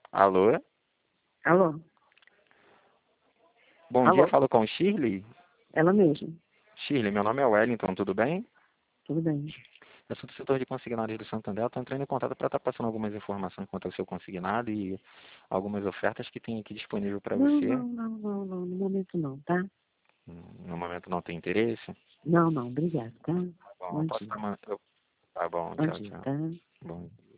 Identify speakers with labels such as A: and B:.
A: Alô?
B: Alô?
A: Bom dia,
B: Alô?
A: falo com Shirley.
B: Ela mesma.
A: Shirley, meu nome é Wellington, tudo bem?
B: Tudo bem.
A: Eu sou do setor de consignados do Santander, estou entrando em contato para estar passando algumas informações quanto ao seu consignado e algumas ofertas que tem aqui disponível para
B: Não,
A: você.
B: não, não, não, não. No momento não, tá?
A: No momento não tem interesse?
B: Não, não. Obrigado, tá?
A: Bom, eu
B: Bom
A: posso
B: dia.
A: estar... Tá bom,
B: Bom
A: tchau,
B: dia,
A: tchau.
B: tá?
A: Bom.